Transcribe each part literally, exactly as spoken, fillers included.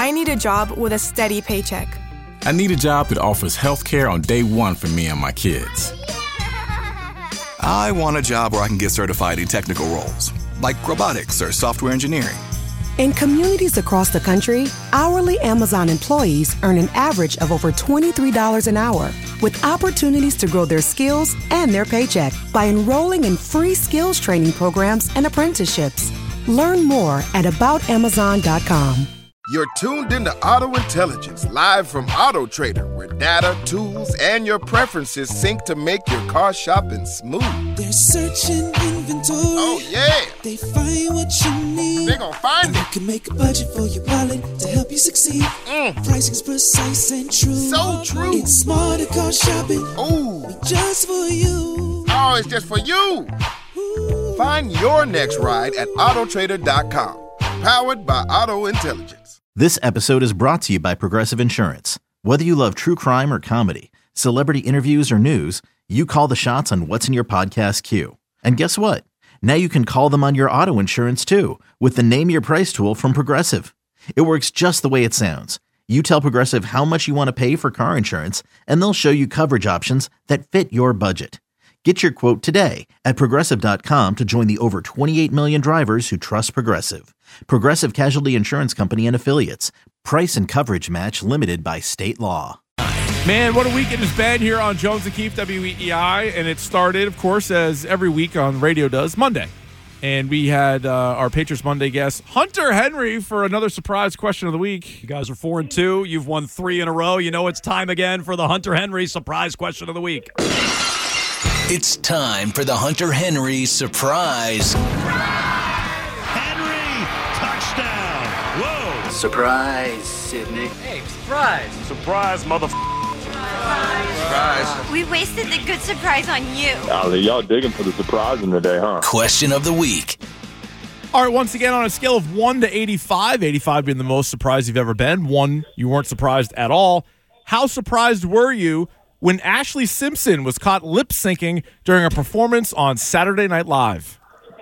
I need a job with a steady paycheck. I need a job that offers health care on day one for me and my kids. I want a job where I can get certified in technical roles, like robotics or software engineering. In communities across the country, hourly Amazon employees earn an average of over twenty-three dollars an hour, with opportunities to grow their skills and their paycheck by enrolling in free skills training programs and apprenticeships. Learn more at about amazon dot com. You're tuned into Auto Intelligence, live from Auto Trader, where data, tools, and your preferences sync to make your car shopping smooth. They're searching inventory. Oh, yeah. They find what you need. They gon' find and it. They can make a budget for your wallet to help you succeed. Mm. Pricing's precise and true. So true. It's smarter car shopping. Ooh. Just for you. Oh, it's just for you. Ooh. Find your next ride at auto trader dot com. Powered by Auto Intelligence. This episode is brought to you by Progressive Insurance. Whether you love true crime or comedy, celebrity interviews or news, you call the shots on what's in your podcast queue. And guess what? Now you can call them on your auto insurance too with the Name Your Price tool from Progressive. It works just the way it sounds. You tell Progressive how much you want to pay for car insurance, and they'll show you coverage options that fit your budget. Get your quote today at progressive dot com to join the over twenty-eight million drivers who trust Progressive. Progressive Casualty Insurance Company and Affiliates. Price and coverage match limited by state law. Man, what a week it has been here on Jones and Keefe, W E E I. And it started, of course, as every week on radio does, Monday. And we had uh, our Patriots Monday guest, Hunter Henry, for another surprise question of the week. You guys are four and two. You've won three in a row. You know it's time again for the Hunter Henry surprise question of the week. It's time for the Hunter Henry surprise. Henry, touchdown. Whoa. Surprise, Sydney. Hey, surprise. Surprise, motherfucker. Surprise. We wasted the good surprise on you. Oh, y'all digging for the surprising today, huh? Question of the week. All right, once again, on a scale of one to eighty-five, eighty-five being the most surprised you've ever been, one, you weren't surprised at all. How surprised were you when Ashley Simpson was caught lip-syncing during a performance on Saturday Night Live?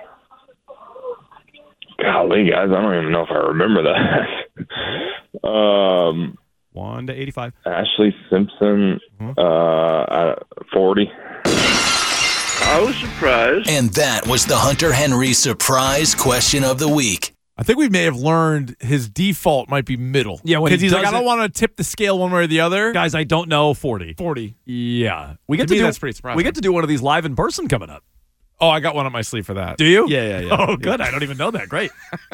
Golly, guys, I don't even know if I remember that. um, One to eighty-five. Ashley Simpson, mm-hmm. uh, forty. I was surprised. And that was the Hunter Henry surprise question of the week. I think we may have learned his default might be middle. Yeah, because he he's like, I don't want to tip the scale one way or the other. Guys, I don't know. Forty. Forty. Yeah, we get to, to me, do. That's pretty surprising. We get to do one of these live in person coming up. Oh, I got one up my sleeve for that. Do you? Yeah, yeah, yeah. Oh, good. Yeah. I don't even know that. Great.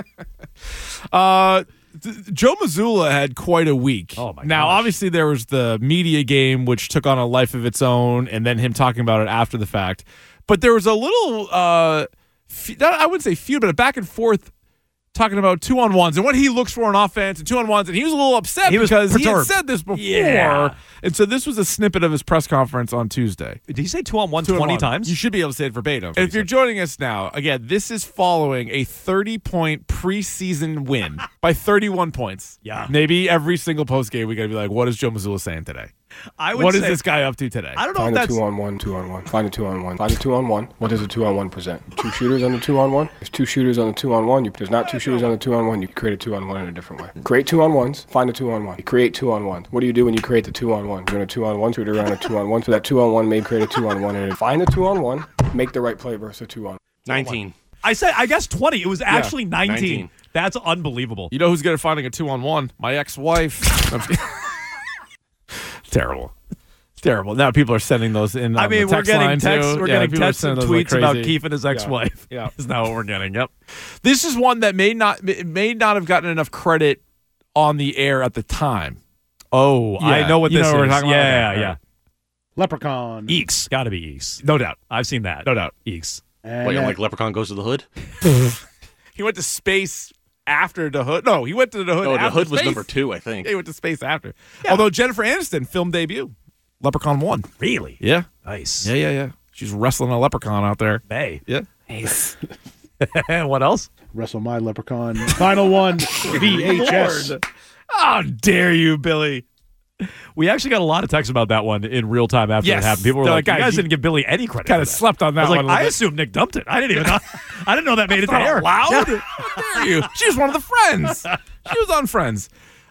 uh, Joe Mazzulla had quite a week. Oh my! Now, gosh. obviously, there was the media game, which took on a life of its own, and then him talking about it after the fact. But there was a little, uh, fe- I wouldn't say feud, but a back and forth talking about two-on-ones and what he looks for on offense and two-on-ones, and he was a little upset he because he had said this before. Yeah. And so this was a snippet of his press conference on Tuesday. Did he say two-on-one two twenty on times? You should be able to say it verbatim. And if you're joining us now, again, this is following a thirty-point preseason win by thirty-one points. Yeah. Maybe every single postgame we got to be like, what is Joe Mazzulla saying today? I would what say, is this guy up to today? I don't know Find if a that's... two on one, two on one. Find a two on one. Find a two on one. What does a two on one present? Two shooters on the two on one. There's two shooters on the two on one. You, there's not two shooters on the two on one. You create a two on one in a different way. Create two on ones. Find a two on one. You create two on ones. What do you do when you create the two on one? You're in a two on one. Shoot around a two on one. So that two on one may create a two on one. And find a two on one. Make the right play versus a two on. Nineteen. I said I guess twenty. It was actually yeah, nineteen. nineteen. That's unbelievable. You know who's good at finding a two on one? My ex-wife. Terrible. Terrible. Now people are sending those in. I mean, we're getting texts. We're yeah, getting texts and tweets like about Keefe and his ex-wife. Yeah, yeah. Is now what we're getting. Yep. This is one that may not may not have gotten enough credit on the air at the time. Oh, yeah. I know what you this know is. What we're talking yeah, about? yeah, yeah. Leprechaun. Eeks. Got to be Eeks. No doubt. I've seen that. No doubt. Eeks. And what, you like Leprechaun Goes to the Hood? He went to space after the Hood. No, he went to the Hood. No, after the Hood space. was number two, I think. Yeah, he went to space after. Yeah. Although Jennifer Aniston film debut. Leprechaun one. Really? Yeah. Nice. Yeah, yeah, yeah. She's wrestling a leprechaun out there. Hey. Yeah. Nice. What else? Wrestle My Leprechaun. Final one. V H S. How dare you, Billy? We actually got a lot of texts about that one in real time after yes. it happened. People were They're like, like, you guys you didn't give Billy any credit. Kind of slept on that I was one. like, I bit. assumed Nick dumped it. I didn't even know. I didn't know that made it to air. Loud? Yeah. How dare you? She was one of the friends. She was on Friends.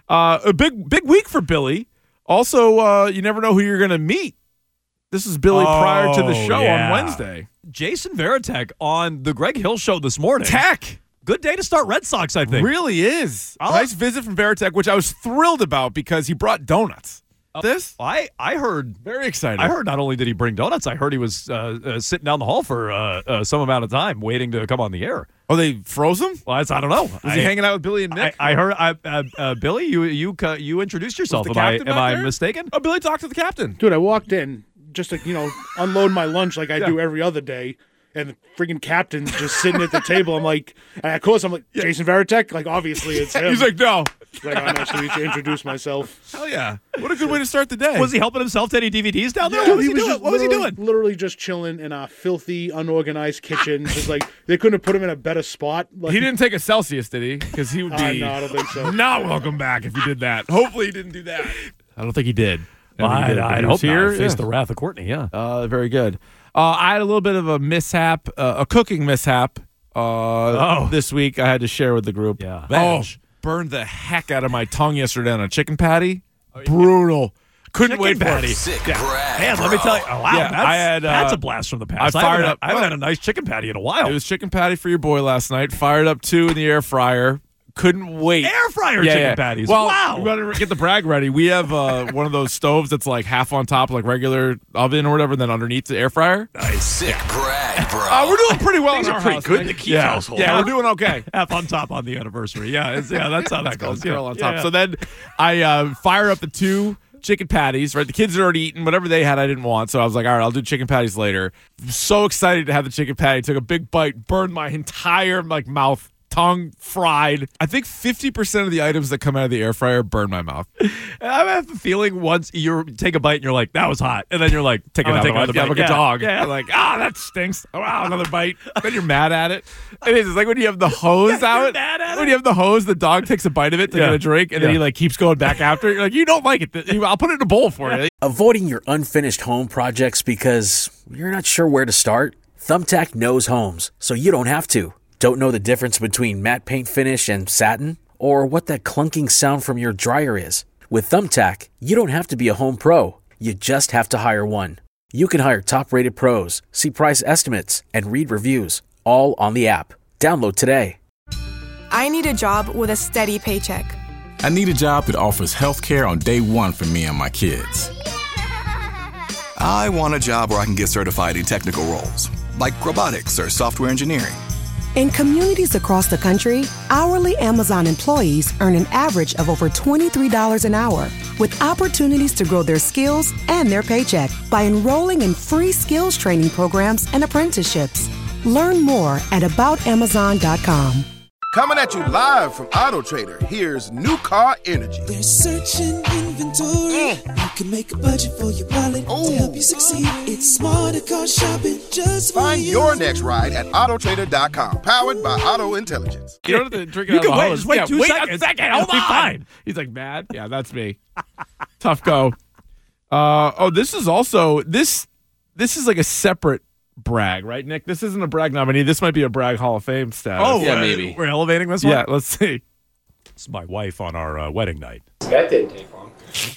Uh, a big, big week for Billy. Also, uh, you never know who you're going to meet. This is Billy oh, prior to the show yeah. on Wednesday. Jason Varitek on the Greg Hill Show this morning. Tech. Good day to start Red Sox, I think. Really is. I'll, nice visit from Varitek, which I was thrilled about because he brought donuts. Uh, this? I, I heard. Very excited. I heard not only did he bring donuts, I heard he was uh, uh, sitting down the hall for uh, uh, some amount of time waiting to come on the air. Oh, they froze him? Well, that's, I don't know. Was I, he hanging out with Billy and Nick? I, I heard. I, uh, uh, Billy, you you uh, you introduced yourself. Was the Am I captain am back I there? mistaken? Oh, Billy talked to the captain. Dude, I walked in just to, you know, unload my lunch like I Yeah. do every other day. And the freaking captain's just sitting at the table. I'm like, and of course, I'm like, Jason Varitek? Like, obviously, it's him. He's like, no. He's like, I'm actually to introduce myself. Hell yeah. What a good way to start the day. Was he helping himself to any D V Ds down there? Dude, what was he, was doing? just What was he literally- doing? Literally just chilling in a filthy, unorganized kitchen. Just like, they couldn't have put him in a better spot. Like, He didn't take a Celsius, did he? Because he would Uh, be no, I don't think so. not welcome back if he did that. Hopefully he didn't do that. I don't think he did. Well, I, I'd, I'd hope here. not. Face Yeah. the wrath of Courtney, yeah. Uh, very good. Uh, I had a little bit of a mishap, uh, a cooking mishap uh, Oh. this week I had to share with the group. Yeah. Oh, burned the heck out of my tongue yesterday on a chicken patty. Brutal. Couldn't Chicken wait patty. for it. Sick Yeah. brag, Man, let me bro. tell you. Oh, wow, Yeah, that's, I had, uh, that's a blast from the past. I I, fired haven't, up- I haven't had a nice chicken patty in a while. It was chicken patty for your boy last night. Fired up two in the air fryer. Couldn't wait. Air fryer Yeah, chicken yeah. patties. Well, wow. we better get the brag ready. We have uh, one of those stoves that's like half on top, like regular oven or whatever, and then underneath the air fryer. Nice. Sick brag, bro. Uh, we're doing pretty well Things in are our pretty house, good in Nick. the Keith yeah. household. Yeah, we're doing okay. Half on top on the anniversary. Yeah, it's, yeah, that's how that goes. Girl Yeah. on top. Yeah. So then I uh, fire up the two chicken patties, right? The kids had already eaten whatever they had I didn't want. So I was like, all right, I'll do chicken patties later. So excited to have the chicken patty. Took a big bite, burned my entire like mouth, tongue fried. I think fifty percent of the items that come out of the air fryer burn my mouth. I have a feeling once you take a bite and you're like, that was hot. And then you're like, take I'm another, gonna take another another bite. like a dog. Yeah. You're like, ah, that stinks. Oh, wow, another bite. Then you're mad at it. It is. It's like when you have the hose Yeah, you're out. mad at when it. you have the hose, the dog takes a bite of it to Yeah. get a drink, and then Yeah. he like keeps going back after it. You're like, you don't like it. I'll put it in a bowl for you. Avoiding your unfinished home projects because you're not sure where to start? Thumbtack knows homes, so you don't have to. Don't know the difference between matte paint finish and satin? Or what that clunking sound from your dryer is? With Thumbtack, you don't have to be a home pro. You just have to hire one. You can hire top-rated pros, see price estimates, and read reviews, all on the app. Download today. I need a job with a steady paycheck. I need a job that offers health care on day one for me and my kids. I want a job where I can get certified in technical roles, like robotics or software engineering. In communities across the country, hourly Amazon employees earn an average of over twenty-three dollars an hour, with opportunities to grow their skills and their paycheck by enrolling in free skills training programs and apprenticeships. Learn more at about amazon dot com. Coming at you live from Auto Trader, here's New Car Energy. They're searching inventory. You can make a budget for your wallet to help you succeed. It's smarter car shopping just for Find you. your next ride at auto trader dot com, powered by Auto Intelligence. You don't have to drink it You out can of the wait. hose. Just wait Yeah, two wait seconds. a second. It'll Hold be on. fine. He's like, mad? Yeah, that's me. Tough go. Uh, oh, this is also, this This is like a separate brag, right, Nick? This isn't a brag nominee. This might be a brag Hall of Fame status. Oh, Yeah, uh, maybe. We're elevating this one? Yeah, let's see. This is my wife on our uh, wedding night. That didn't take long.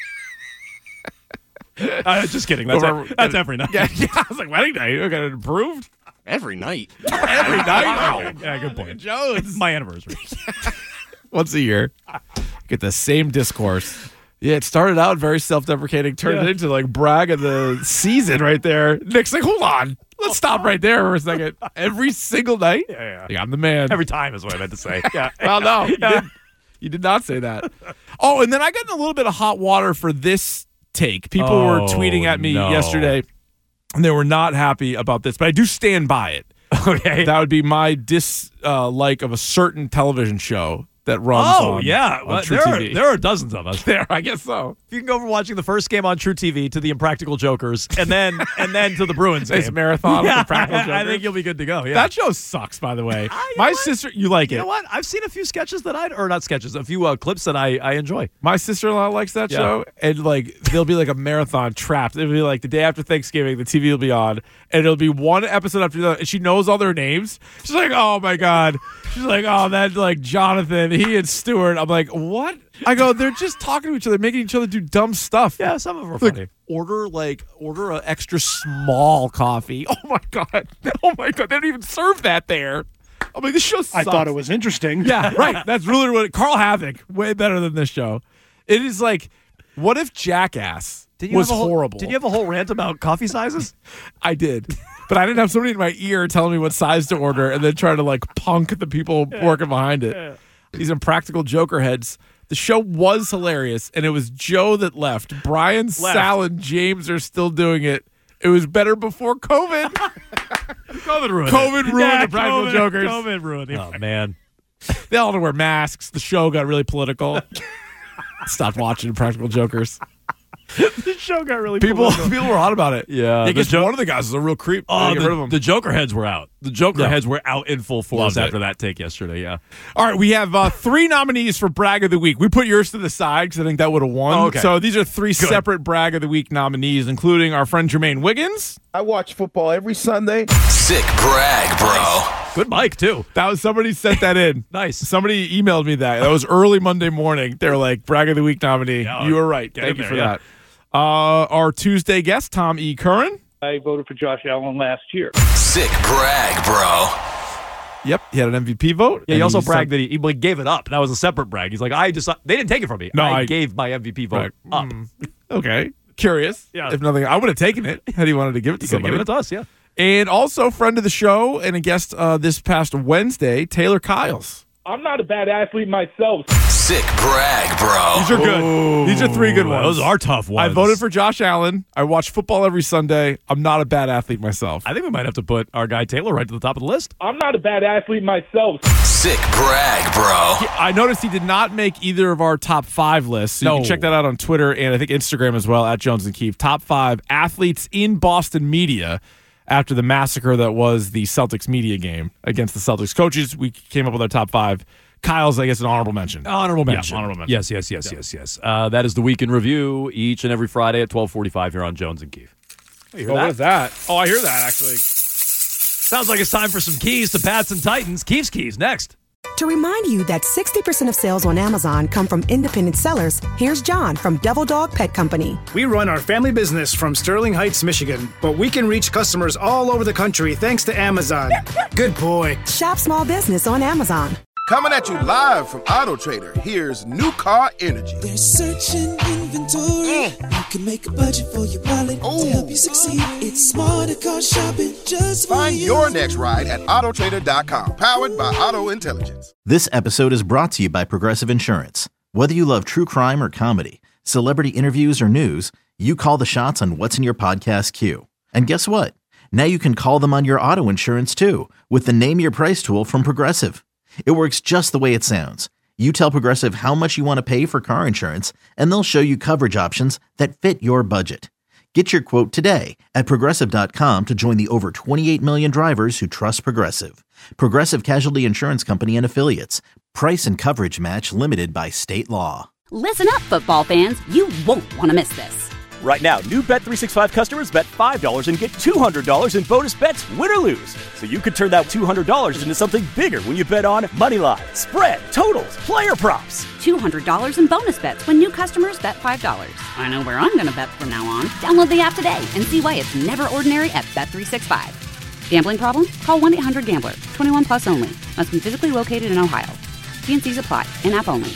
Uh, just kidding. That's, Over- ev- that's every night. Yeah, yeah, I was like, wedding night? I got it approved? Every night. Every night? Yeah, good point. Jones. It's my anniversary. Once a year. Get the same discourse. Yeah, it started out very self-deprecating, turned Yeah. into like brag of the season right there. Nick's like, hold on. Let's stop right there for a second. Every single night? Yeah, yeah. Yeah, I'm the man. Every time is what I meant to say. Yeah. Well, no, you, Yeah. did, you did not say that. Oh, and then I got in a little bit of hot water for this take. People Oh, were tweeting at me no. yesterday, and they were not happy about this, but I do stand by it. Okay. That would be my dislike of a certain television show that runs Oh, on, yeah. on Well, True there, T V. are, there are dozens of us. There, I guess so. You can go from watching the first game on True T V to the Impractical Jokers, and then and then to the Bruins Nice game. marathon Yeah, with the Practical I, I Jokers. think you'll be good to go. Yeah. That show sucks, by the way. Ah, you My know what? sister, you like you it. know what? I've seen a few sketches that I or not sketches, a few uh, clips that I, I enjoy. My sister-in-law likes that Yeah. show, and like there'll be like a marathon trapped. It'll be like the day after Thanksgiving, the T V will be on, and it'll be one episode after the other, and she knows all their names. She's like, "Oh my god!" She's like, "Oh, that like Jonathan and he and Stewart, I'm like, what? I go, they're just talking to each other, making each other do dumb stuff. Yeah, some of them are like, funny. Order like order an extra small coffee. Oh my god! Oh my god! They don't even serve that there. I'm like, this show sucks. I thought it was interesting. Yeah, right. That's really what Carl Havoc, way better than this show. It is like, what if Jackass did you was have a whole, horrible? Did you have a whole rant about coffee sizes? I did. But I didn't have somebody in my ear telling me what size to order and then trying to like punk the people yeah. working behind it. Yeah. These impractical joker heads. The show was hilarious, and it was Joe that left. Brian, left. Sal, and James are still doing it. It was better before COVID. COVID ruined COVID it. ruined yeah, the practical COVID, jokers. COVID ruined it. Oh, man. They all had to wear masks. The show got really political. Stopped watching Practical Jokers. The show got really people. political. People were hot about it. Yeah, I guess jo- one of the guys was a real creep. Oh, get the, rid of him. the Joker heads were out. The Joker yeah. heads were out in full force Loved after it. that take yesterday. Yeah. All right, we have uh, three nominees for Brag of the Week. We put yours to the side because I think that would have won. Oh, okay. So these are three Good. separate Brag of the Week nominees, including our friend Jermaine Wiggins. I watch football every Sunday. Sick brag, bro. Good mic, too. That was somebody sent that in. Nice. Somebody emailed me that. That was early Monday morning. They were like, Brag of the Week nominee. Yeah, you were right. get Thank in you there, for yeah. that. Uh, our Tuesday guest, Tom E. Curran. I voted for Josh Allen last year. Sick brag, bro. Yep, he had an M V P vote. Yeah, he also bragged sent- that he, he like, gave it up. That was a separate brag. He's like, I just they didn't take it from me. No, I, I- gave my M V P vote Right. up. Mm, okay. Curious. Yeah. If nothing, I would have taken it had he wanted to give it to You could somebody. give it to us, yeah. And also, friend of the show and a guest uh, this past Wednesday, Taylor Kiles. I'm not a bad athlete myself. Sick brag, bro. These are good. These are three good ones. Those are tough ones. I voted for Josh Allen. I watch football every Sunday. I'm not a bad athlete myself. I think we might have to put our guy Taylor right to the top of the list. I'm not a bad athlete myself. Sick brag, bro. He- I noticed he did not make either of our top five lists. So No. You can check that out on Twitter and I think Instagram as well, at Jones and Keefe. Top five athletes in Boston media after the massacre that was the Celtics media game against the Celtics coaches. We came up with our top five. Kyle's, I guess, an honorable mention. Honorable Yeah, mention. honorable mention. Yes, yes, yes, yes, yes. Uh, that is the Week in Review each and every Friday at twelve forty-five here on Jones and Keefe. Oh, you hear Oh, that? what is that? Oh, I hear that, actually. Sounds like it's time for some keys to Pats and Titans. Keefe's Keys next. To remind you that sixty percent of sales on Amazon come from independent sellers, here's John from Devil Dog Pet Company. We run our family business from Sterling Heights, Michigan, but we can reach customers all over the country thanks to Amazon. Good boy. Shop small business on Amazon. Coming at you live from Auto Trader, here's New Car Energy. They're searching inventory. You can make a budget for your wallet to help you succeed. It's smarter car shopping just for Find you. your next ride at auto trader dot com, powered by Auto Intelligence. This episode is brought to you by Progressive Insurance. Whether you love true crime or comedy, celebrity interviews or news, you call the shots on what's in your podcast queue. And guess what? Now you can call them on your auto insurance too with the Name Your Price tool from Progressive. It works just the way it sounds. You tell Progressive how much you want to pay for car insurance, and they'll show you coverage options that fit your budget. Get your quote today at Progressive dot com to join the over twenty-eight million drivers who trust Progressive. Progressive Casualty Insurance Company and Affiliates. Price and coverage match limited by state law. Listen up, football fans. You won't want to miss this. Right now, new Bet three sixty-five customers bet five dollars and get two hundred dollars in bonus bets, win or lose. So you could turn that two hundred dollars into something bigger when you bet on money line, spread, totals, player props. two hundred dollars in bonus bets when new customers bet five dollars. I know where I'm going to bet from now on. Download the app today and see why it's never ordinary at Bet three sixty-five. Gambling problem? Call one eight hundred gambler. twenty-one plus only. Must be physically located in Ohio. T and C's apply. In-app only.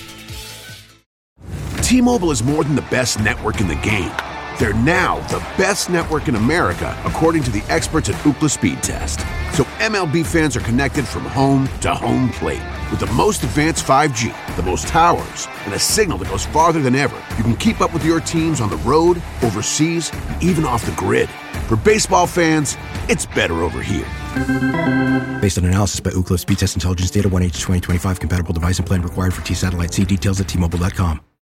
T-Mobile is more than the best network in the game. They're now the best network in America, according to the experts at Ookla Speed Test. So M L B fans are connected from home to home plate. With the most advanced five G, the most towers, and a signal that goes farther than ever, you can keep up with your teams on the road, overseas, and even off the grid. For baseball fans, it's better over here. Based on analysis by Ookla Speed Test Intelligence Data, one H twenty twenty-five compatible device and plan required for T-Satellite. See details at T Mobile dot com.